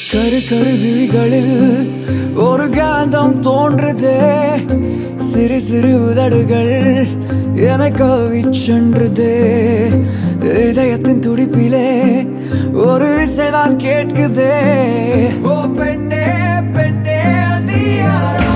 கரு கரு விழிகளில் ஒரு காந்தம் தோன்றுதே, சிறு சிறு உதடுகள் எனக்கு சென்றுதே, இதயத்தின் துடிப்பிலே ஒரு இசைதான் கேட்குதே. ஓ பெண்ணே பெண்ணே நீ யாரோ